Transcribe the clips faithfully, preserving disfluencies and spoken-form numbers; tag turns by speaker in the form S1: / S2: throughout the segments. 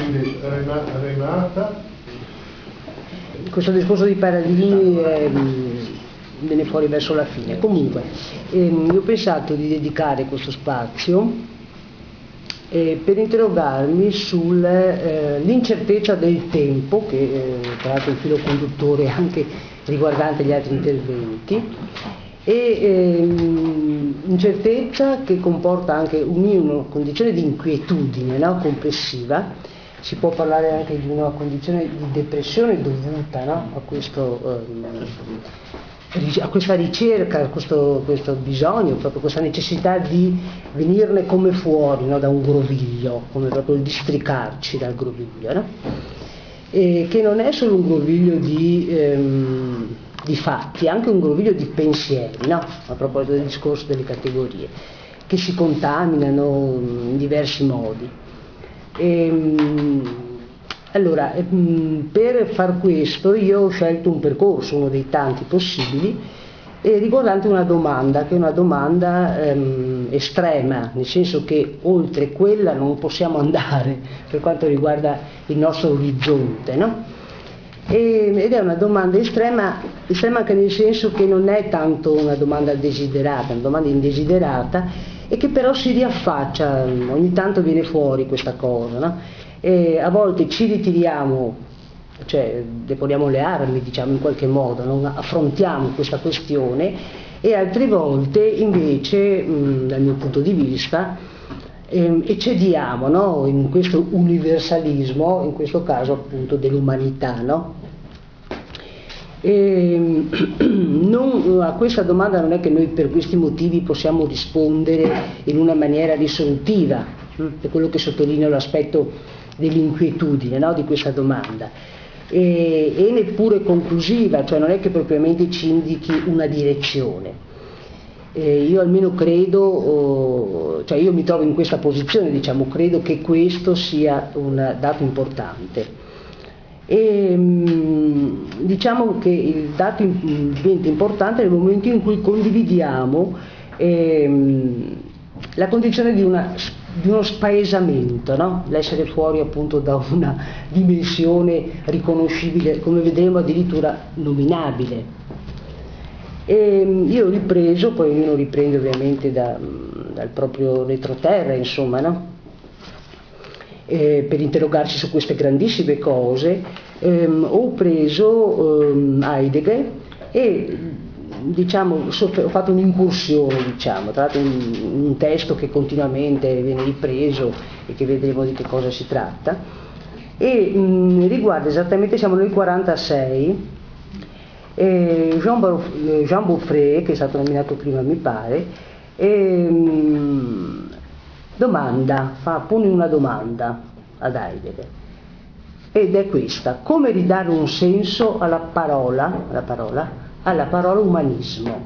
S1: quindi Renata, Renata.
S2: Questo discorso di paradigmi eh, viene fuori verso la fine. Comunque ehm, io ho pensato di dedicare questo spazio eh, per interrogarmi sull'incertezza eh, del tempo, che eh, tra l'altro è il filo conduttore anche riguardante gli altri interventi, e ehm, incertezza che comporta anche una condizione di inquietudine, no? Complessiva. Si può parlare anche di una condizione di depressione dovuta, no? a, questo, eh, a questa ricerca, a questo, questo bisogno, proprio questa necessità di venirne come fuori, no? Da un groviglio, come proprio il districarci dal groviglio, no? E che non è solo un groviglio di, ehm, di fatti, è anche un groviglio di pensieri, no? A proposito del discorso delle categorie, che si contaminano in diversi modi. E, allora, per far questo io ho scelto un percorso, uno dei tanti possibili, eh, riguardante una domanda, che è una domanda ehm, estrema, nel senso che oltre quella non possiamo andare per quanto riguarda il nostro orizzonte, no? E, ed è una domanda estrema, estrema anche nel senso che non è tanto una domanda desiderata, è una domanda indesiderata, e che però si riaffaccia, ogni tanto viene fuori questa cosa, no? E a volte ci ritiriamo, cioè deponiamo le armi, diciamo in qualche modo, non affrontiamo questa questione, e altre volte invece, mh, dal mio punto di vista, ehm, eccediamo, no? In questo universalismo, in questo caso appunto dell'umanità, no? E non, a questa domanda non è che noi per questi motivi possiamo rispondere in una maniera risolutiva, per quello che sottolineo l'aspetto dell'inquietudine, no, di questa domanda, e, e neppure conclusiva, cioè non è che propriamente ci indichi una direzione. E io almeno credo, oh, cioè io mi trovo in questa posizione, diciamo, credo che questo sia un dato importante. E diciamo che il dato diventa importante nel momento in cui condividiamo ehm, la condizione di, una, di uno spaesamento, no? L'essere fuori appunto da una dimensione riconoscibile, come vedremo addirittura nominabile. E io ho ripreso, poi ognuno riprende ovviamente da, dal proprio retroterra, insomma, no? Eh, per interrogarci su queste grandissime cose, ehm, ho preso ehm, Heidegger e diciamo, ho fatto un'incursione, diciamo, tra l'altro un, un testo che continuamente viene ripreso e che vedremo di che cosa si tratta, e mh, riguarda esattamente, siamo nel quarantasei, e Jean, Barf- Jean Beaufret, che è stato nominato prima mi pare, e, mh, domanda, fa, pone una domanda ad Heidegger, ed è questa: come ridare un senso alla parola, alla parola, alla parola umanismo?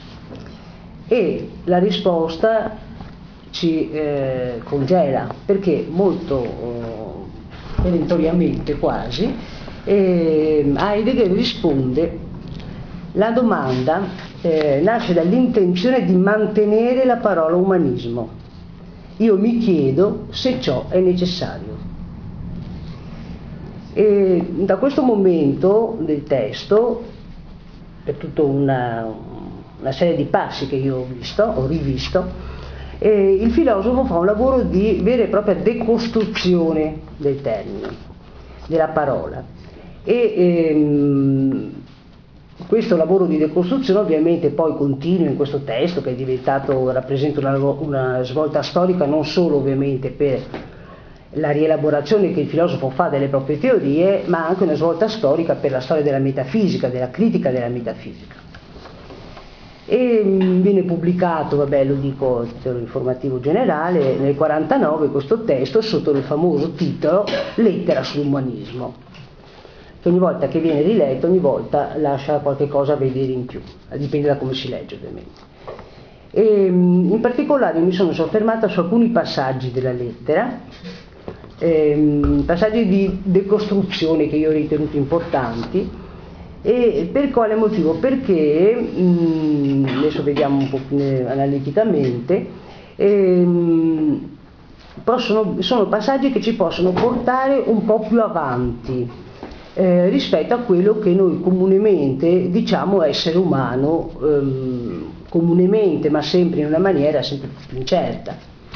S2: E la risposta ci eh, congela, perché molto eh, perentoriamente quasi eh, Heidegger risponde: la domanda eh, nasce dall'intenzione di mantenere la parola umanismo. Io mi chiedo se ciò è necessario. E da questo momento del testo, per tutta una, una serie di passi che io ho visto, ho rivisto, eh, il filosofo fa un lavoro di vera e propria decostruzione del termine, della parola. E ehm, questo lavoro di decostruzione ovviamente poi continua in questo testo, che è diventato, rappresenta una, una svolta storica non solo ovviamente per la rielaborazione che il filosofo fa delle proprie teorie, ma anche una svolta storica per la storia della metafisica, della critica della metafisica. E viene pubblicato, vabbè lo dico a titolo informativo generale, nel quarantanove questo testo sotto il famoso titolo Lettera sull'umanismo, che ogni volta che viene riletto, ogni volta lascia qualche cosa a vedere in più, dipende da come si legge ovviamente. E in particolare mi sono soffermata su alcuni passaggi della lettera, ehm, passaggi di decostruzione che io ho ritenuto importanti. E per quale motivo? Perché, mh, adesso vediamo un po' più analiticamente, ehm, possono, sono passaggi che ci possono portare un po' più avanti eh, rispetto a quello che noi comunemente diciamo essere umano, ehm, comunemente, ma sempre in una maniera sempre più incerta.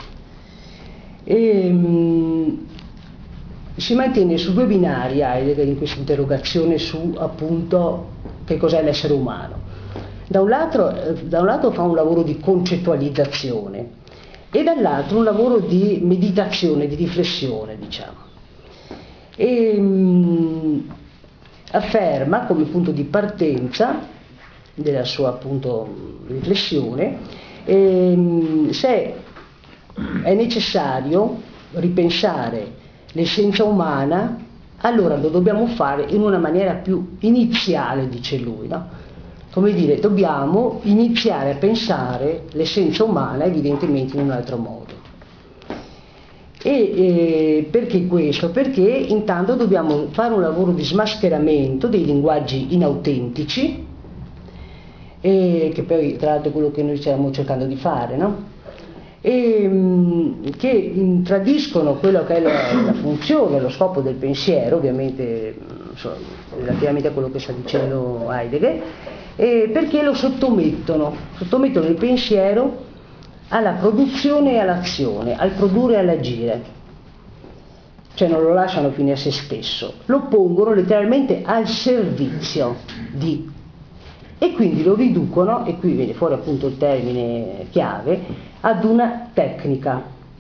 S2: E, mh, si mantiene su due binari Heidegger in questa interrogazione su appunto che cos'è l'essere umano. Da un lato, da un lato fa un lavoro di concettualizzazione e dall'altro un lavoro di meditazione, di riflessione, diciamo. E mh, afferma come punto di partenza della sua appunto riflessione ehm, se è necessario ripensare l'essenza umana, allora lo dobbiamo fare in una maniera più iniziale, dice lui, no? Come dire, dobbiamo iniziare a pensare l'essenza umana evidentemente in un altro modo. E eh, perché questo? Perché intanto dobbiamo fare un lavoro di smascheramento dei linguaggi inautentici, e che poi tra l'altro è quello che noi stiamo cercando di fare, no? E, mh, che mh, tradiscono quello che è la, la funzione, lo scopo del pensiero, ovviamente mh, so, relativamente a quello che sta dicendo Heidegger, e perché lo sottomettono, sottomettono il pensiero alla produzione e all'azione, al produrre e all'agire, cioè non lo lasciano fine a se stesso, lo pongono letteralmente al servizio di, e quindi lo riducono, e qui viene fuori appunto il termine chiave, ad una tecnica.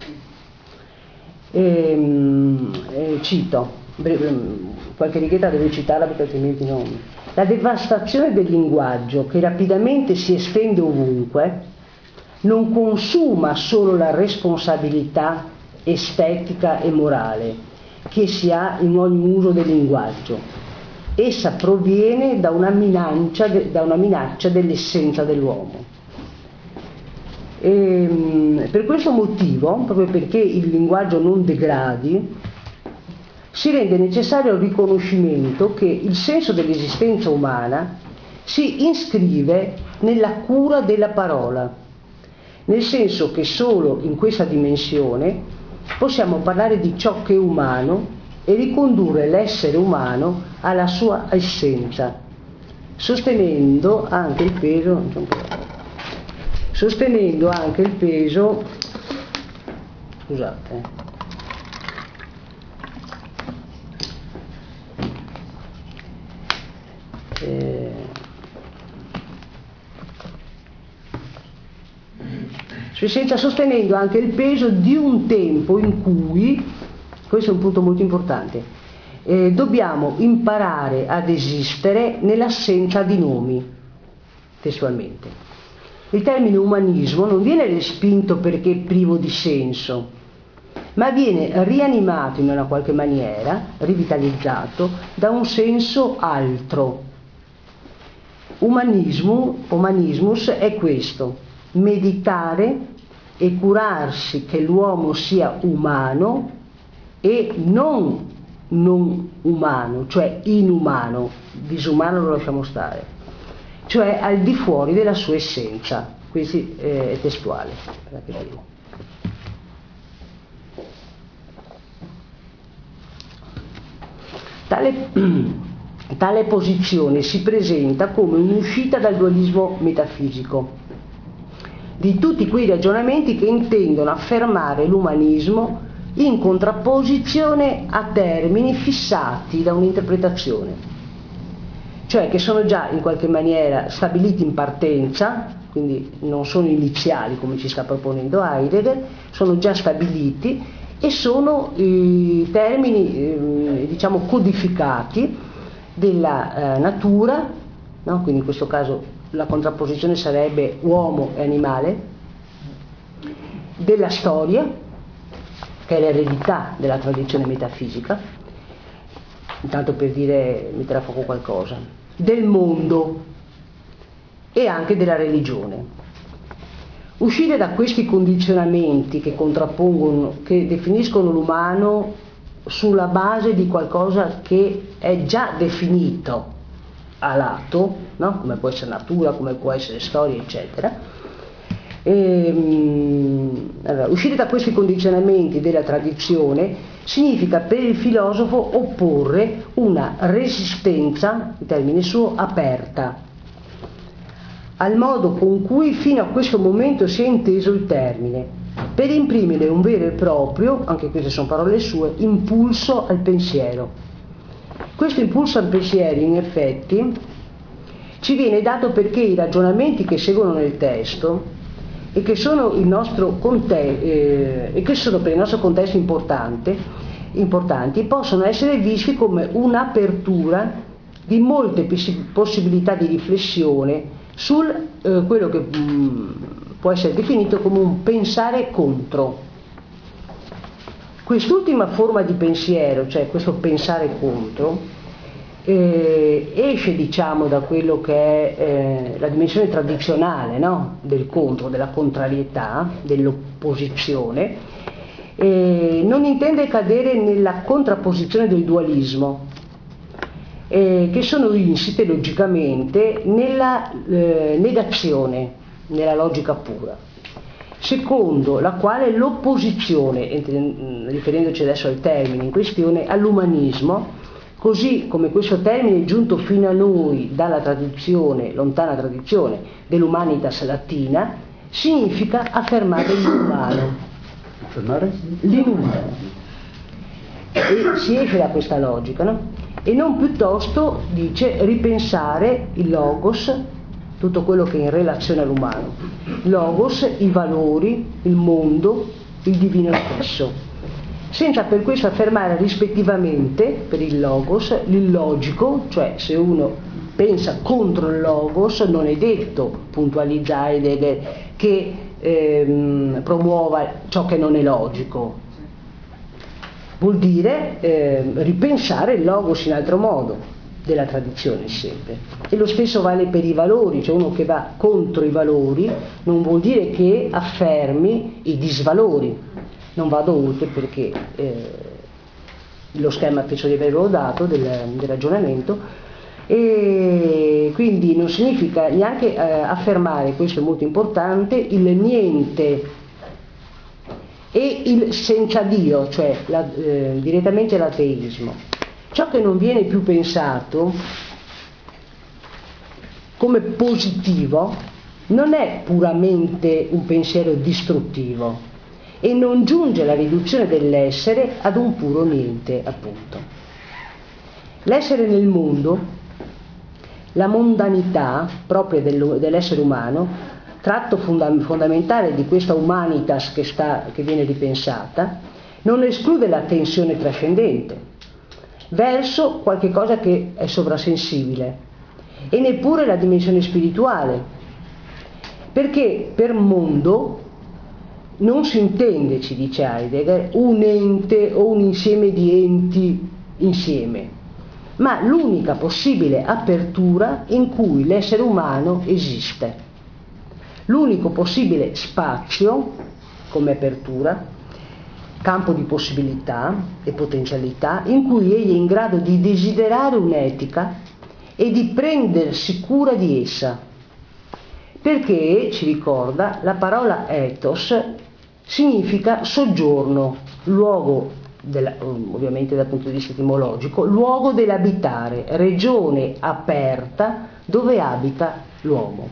S2: E, e cito, qualche righetta devo citarla perché altrimenti non. La devastazione del linguaggio, che rapidamente si estende ovunque, non consuma solo la responsabilità estetica e morale che si ha in ogni uso del linguaggio. Essa proviene da una minaccia, da una minaccia dell'essenza dell'uomo. E, per questo motivo, proprio perché il linguaggio non degradi, si rende necessario il riconoscimento che il senso dell'esistenza umana si iscrive nella cura della parola, nel senso che solo in questa dimensione possiamo parlare di ciò che è umano e ricondurre l'essere umano alla sua essenza, sostenendo anche il peso, sostenendo anche il peso, scusate, eh, senza sostenendo anche il peso di un tempo in cui, questo è un punto molto importante, eh, dobbiamo imparare ad esistere nell'assenza di nomi, testualmente. Il termine umanismo non viene respinto perché è privo di senso, ma viene rianimato in una qualche maniera, rivitalizzato, da un senso altro. Umanismo, umanismus è questo, meditare e curarsi che l'uomo sia umano e non non umano, cioè inumano, disumano lo lasciamo stare, cioè al di fuori della sua essenza. Questo è testuale. Tale, tale posizione si presenta come un'uscita dal dualismo metafisico di tutti quei ragionamenti che intendono affermare l'umanismo in contrapposizione a termini fissati da un'interpretazione, cioè che sono già in qualche maniera stabiliti in partenza, quindi non sono iniziali come ci sta proponendo Heidegger, sono già stabiliti e sono i termini eh, diciamo codificati della eh, natura, no? Quindi in questo caso la contrapposizione sarebbe uomo e animale, della storia, che è l'eredità della tradizione metafisica, intanto per dire, mettere a fuoco qualcosa, del mondo e anche della religione. Uscire da questi condizionamenti che contrappongono, che definiscono l'umano sulla base di qualcosa che è già definito a lato, no? Come può essere natura, come può essere storia, eccetera, E, mh, allora, uscire da questi condizionamenti della tradizione significa per il filosofo opporre una resistenza, il termine suo, aperta, al modo con cui fino a questo momento si è inteso il termine, per imprimere un vero e proprio, anche queste sono parole sue, impulso al pensiero. Questo impulso al pensiero, in effetti, ci viene dato perché i ragionamenti che seguono nel testo e che sono, il nostro conte- eh, e che sono per il nostro contesto importante, importanti, possono essere visti come un'apertura di molte possibilità di riflessione sul eh, quello che mh, può essere definito come un pensare contro. Quest'ultima forma di pensiero, cioè questo pensare contro, Eh, esce, diciamo, da quello che è eh, la dimensione tradizionale, no? Del contro, della contrarietà, dell'opposizione, eh, non intende cadere nella contrapposizione del dualismo, eh, che sono insite logicamente nella eh, negazione, nella logica pura, secondo la quale l'opposizione, riferendoci adesso al termine in questione, all'umanismo, così come questo termine è giunto fino a noi dalla tradizione, lontana tradizione, dell'umanitas latina, significa affermare l'inumano.
S3: Affermare?
S2: L'inumano. E si esce da questa logica, no? E non piuttosto, dice, ripensare il logos, tutto quello che è in relazione all'umano. Logos, i valori, il mondo, il divino stesso, senza per questo affermare rispettivamente per il logos l'illogico, cioè se uno pensa contro il logos non è detto, puntualizza Heidegger, che ehm, promuova ciò che non è logico. Vuol dire eh, ripensare il logos in altro modo, della tradizione sempre. E lo stesso vale per i valori, cioè uno che va contro i valori non vuol dire che affermi i disvalori. Non vado oltre perché eh, lo schema penso di averlo dato del, del ragionamento, e quindi non significa neanche eh, affermare, questo è molto importante, il niente e il senza Dio, cioè la, eh, direttamente l'ateismo. Ciò che non viene più pensato come positivo non è puramente un pensiero distruttivo e non giunge alla riduzione dell'essere ad un puro niente, appunto. L'essere nel mondo, la mondanità propria dell'essere umano, tratto fonda- fondamentale di questa humanitas che, sta, che viene ripensata, non esclude la tensione trascendente verso qualche cosa che è sovrasensibile e neppure la dimensione spirituale, perché per mondo non si intende, ci dice Heidegger, un ente o un insieme di enti insieme, ma l'unica possibile apertura in cui l'essere umano esiste, l'unico possibile spazio come apertura, campo di possibilità e potenzialità in cui egli è in grado di desiderare un'etica e di prendersi cura di essa, perché, ci ricorda, la parola ethos significa soggiorno, luogo, della, ovviamente dal punto di vista etimologico, luogo dell'abitare, regione aperta dove abita l'uomo.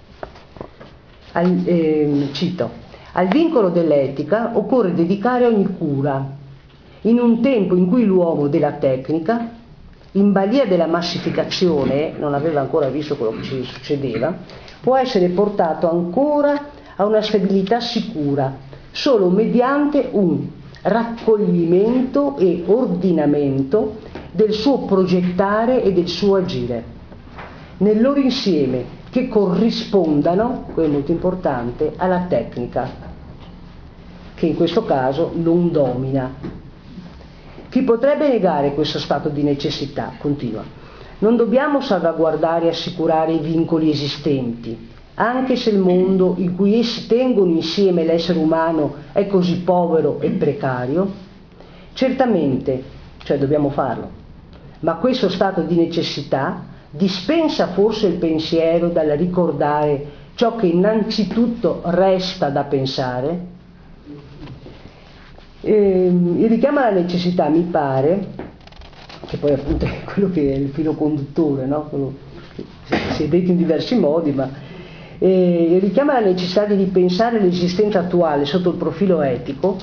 S2: Al, eh, cito, al vincolo dell'etica occorre dedicare ogni cura, in un tempo in cui l'uomo della tecnica, in balia della massificazione, non aveva ancora visto quello che ci succedeva, può essere portato ancora a una stabilità sicura solo mediante un raccoglimento e ordinamento del suo progettare e del suo agire nel loro insieme, che corrispondano, quello è molto importante, alla tecnica, che in questo caso non domina. Chi potrebbe negare questo stato di necessità? Continua. Non dobbiamo salvaguardare e assicurare i vincoli esistenti, anche se il mondo in cui essi tengono insieme l'essere umano è così povero e precario? Certamente, cioè dobbiamo farlo, ma questo stato di necessità dispensa forse il pensiero dal ricordare ciò che innanzitutto resta da pensare. E, il richiamo alla necessità mi pare, che poi appunto è quello che è il filo conduttore, no? Quello che si è detto in diversi modi, ma eh, il richiamo alla necessità di ripensare l'esistenza attuale sotto il profilo etico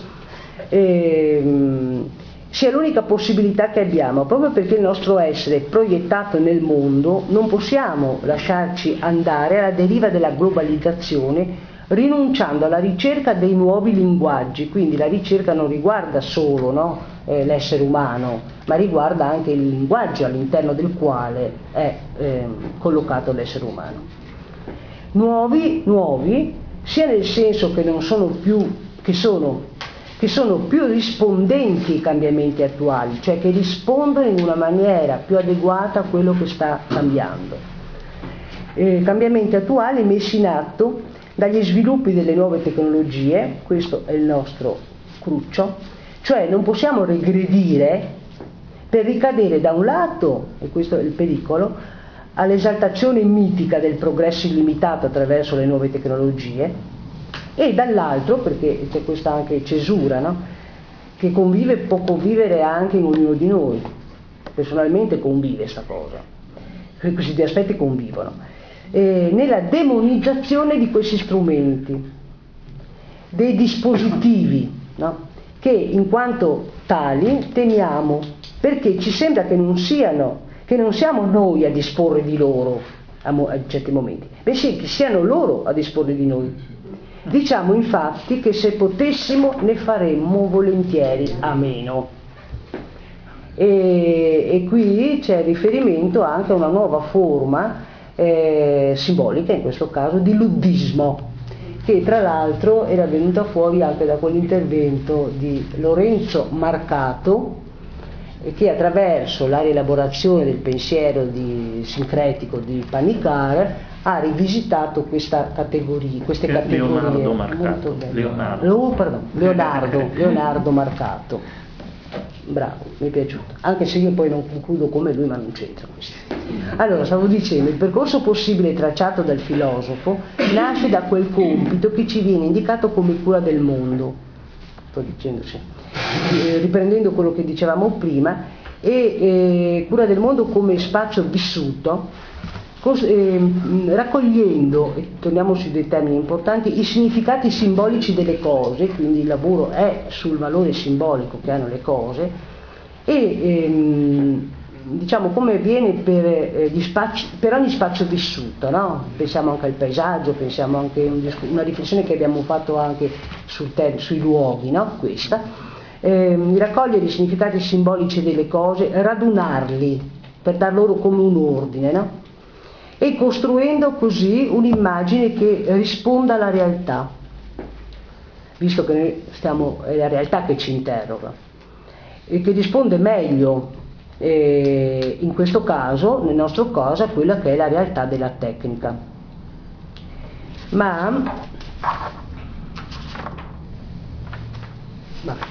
S2: eh, sia l'unica possibilità che abbiamo, proprio perché il nostro essere proiettato nel mondo non possiamo lasciarci andare alla deriva della globalizzazione, rinunciando alla ricerca dei nuovi linguaggi. Quindi la ricerca non riguarda solo, no, eh, l'essere umano, ma riguarda anche il linguaggio all'interno del quale è eh, collocato l'essere umano. Nuovi, nuovi, sia nel senso che non sono più, che sono, che sono più rispondenti ai cambiamenti attuali, cioè che rispondono in una maniera più adeguata a quello che sta cambiando. Eh, cambiamenti attuali messi in atto dagli sviluppi delle nuove tecnologie, questo è il nostro cruccio, cioè non possiamo regredire per ricadere da un lato, e questo è il pericolo, all'esaltazione mitica del progresso illimitato attraverso le nuove tecnologie, e dall'altro, perché c'è questa anche cesura, no? Che convive, può convivere anche in ognuno di noi, personalmente convive questa cosa, questi due aspetti convivono. Eh, nella demonizzazione di questi strumenti, dei dispositivi, no? Che in quanto tali temiamo, perché ci sembra che non siano, che non siamo noi a disporre di loro a, mo- a certi momenti, bensì che siano loro a disporre di noi. Diciamo infatti che se potessimo ne faremmo volentieri a meno. E, e qui c'è riferimento anche a una nuova forma Eh, simbolica, in questo caso, di luddismo, che tra l'altro era venuta fuori anche da quell'intervento di Lorenzo Marcato, che attraverso la rielaborazione del pensiero di, sincretico di Panikkar ha rivisitato questa categoria, queste categorie.
S3: Leonardo Marcato.
S2: Molto bene.
S3: Leonardo.
S2: Oh, pardon, Leonardo, Leonardo Marcato. Bravo, mi è piaciuto, anche se io poi non concludo come lui, ma non c'entra questo. Allora, stavo dicendo, il percorso possibile tracciato dal filosofo nasce da quel compito che ci viene indicato come cura del mondo, sto dicendo sì, eh, riprendendo quello che dicevamo prima, e eh, cura del mondo come spazio vissuto, cos- eh, raccogliendo, e torniamo sui due termini importanti, i significati simbolici delle cose, quindi il lavoro è sul valore simbolico che hanno le cose, e ehm, diciamo come avviene per, eh, gli spazi, per ogni spazio vissuto, no? Pensiamo anche al paesaggio, pensiamo anche a un, una riflessione che abbiamo fatto anche sul ter- sui luoghi, no? Questa, eh, raccogliere i significati simbolici delle cose, radunarli per dar loro come un ordine, no? E costruendo così un'immagine che risponda alla realtà, visto che noi stiamo, è la realtà che ci interroga, e che risponde meglio eh, in questo caso, nel nostro caso, a quella che è la realtà della tecnica. Ma, ma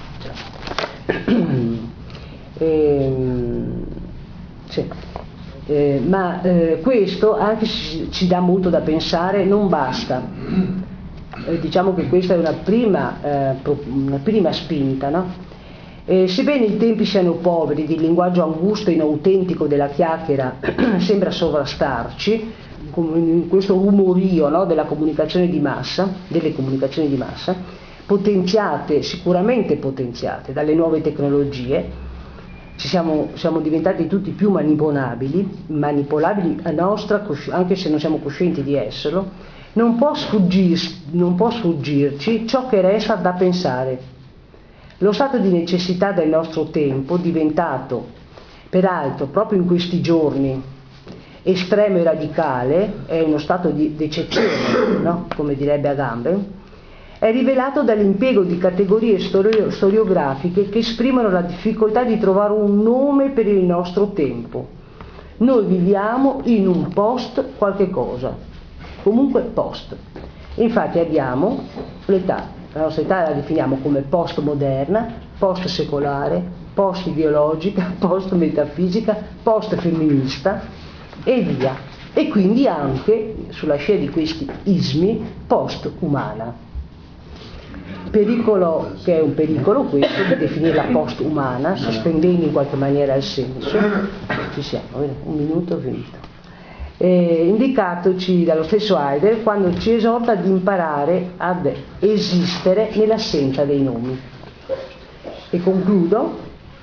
S2: ehm, sì. Eh, ma eh, questo, anche se ci dà molto da pensare, non basta. Eh, diciamo che questa è una prima, eh, una prima spinta, no? Eh, sebbene i tempi siano poveri, il linguaggio angusto e inautentico della chiacchiera sembra sovrastarci, in questo rumorio, no, della comunicazione di massa, delle comunicazioni di massa, potenziate, sicuramente potenziate dalle nuove tecnologie. Ci siamo, siamo diventati tutti più manipolabili, manipolabili a nostra, anche se non siamo coscienti di esserlo. Non può, sfuggir, non può sfuggirci ciò che resta da pensare. Lo stato di necessità del nostro tempo, diventato peraltro proprio in questi giorni estremo e radicale, è uno stato di eccezione, no? Come direbbe Agamben, è rivelato dall'impiego di categorie storio- storiografiche che esprimono la difficoltà di trovare un nome per il nostro tempo. Noi viviamo in un post qualche cosa, comunque post. Infatti abbiamo l'età, la nostra età la definiamo come postmoderna, post-secolare, post-ideologica, post-metafisica, post-femminista e via. e quindi anche sulla scia di questi ismi post-umana. Pericolo, che è un pericolo questo, di definirla post-umana, sospendendo in qualche maniera il senso. Ci siamo, un minuto è finito. Eh, indicatoci dallo stesso Heidegger quando ci esorta ad imparare ad esistere nell'assenza dei nomi. E concludo.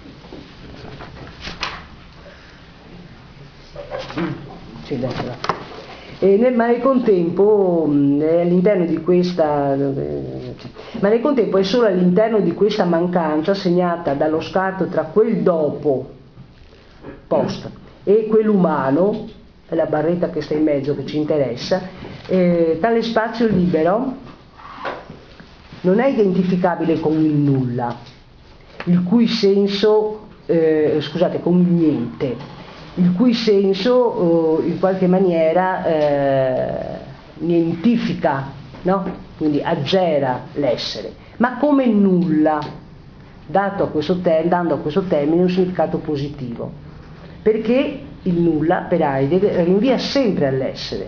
S2: Sì, e nel, ma nel contempo all'interno di questa ma nel contempo è solo all'interno di questa mancanza segnata dallo scatto tra quel dopo post e quell'umano, è la barretta che sta in mezzo che ci interessa, eh, tale spazio libero non è identificabile con il nulla, il cui senso eh, scusate con il niente, il cui senso eh, in qualche maniera eh, nientifica, no? Quindi azzera l'essere, ma come nulla, dato a questo ter- dando a questo termine un significato positivo, perché il nulla per Heidegger rinvia sempre all'essere.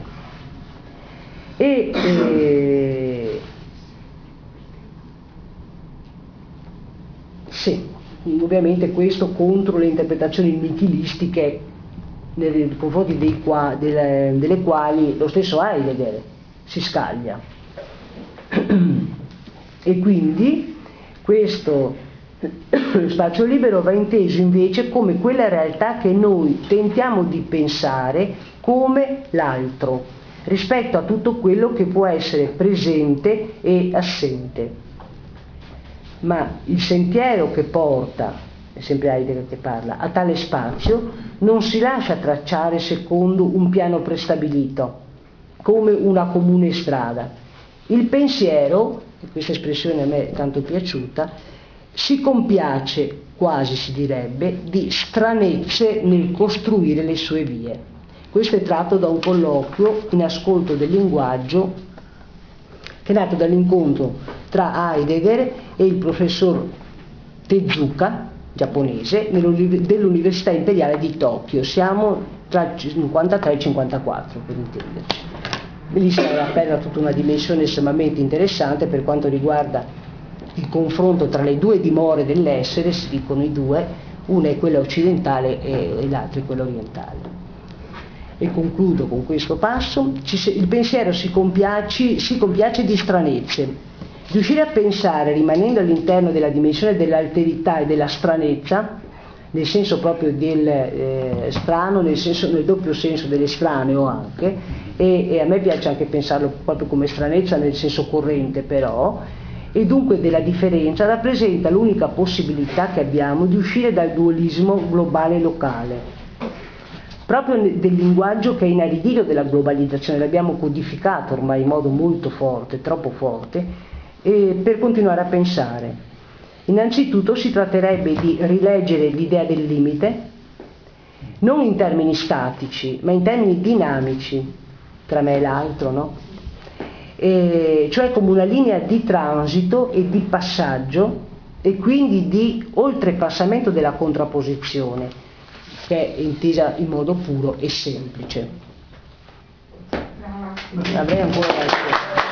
S2: E eh, sì, ovviamente questo contro le interpretazioni nichilistiche nei confronti dei qua, delle, delle quali lo stesso Heidegger si scaglia. E quindi questo spazio libero va inteso invece come quella realtà che noi tentiamo di pensare come l'altro rispetto a tutto quello che può essere presente e assente. Ma il sentiero che porta, è sempre Heidegger che parla, a tale spazio non si lascia tracciare secondo un piano prestabilito, come una comune strada. Il pensiero, e questa espressione a me è tanto piaciuta, si compiace, quasi si direbbe, di stranezze nel costruire le sue vie. Questo è tratto da un colloquio in ascolto del linguaggio che è nato dall'incontro tra Heidegger e il professor Tezuka, giapponese, dell'Università Imperiale di Tokyo. Siamo tra il cinquantatré e il cinquantaquattro, per intenderci. Lì si era aperta tutta una dimensione estremamente interessante per quanto riguarda il confronto tra le due dimore dell'essere, si dicono i due, una è quella occidentale e l'altra è quella orientale. E concludo con questo passo. Il pensiero si compiace, si compiace di stranezze. Riuscire a pensare rimanendo all'interno della dimensione dell'alterità e della stranezza, nel senso proprio del eh, strano, nel, senso, nel doppio senso dell'estraneo anche, e, e a me piace anche pensarlo proprio come stranezza nel senso corrente però, e dunque della differenza, rappresenta l'unica possibilità che abbiamo di uscire dal dualismo globale locale. Proprio del linguaggio che è inaridito della globalizzazione, l'abbiamo codificato ormai in modo molto forte, troppo forte, e per continuare a pensare. Innanzitutto si tratterebbe di rileggere l'idea del limite, non in termini statici, ma in termini dinamici, tra me e l'altro, no? E cioè come una linea di transito e di passaggio e quindi di oltrepassamento della contrapposizione, che è intesa in modo puro e semplice. Avrei ancora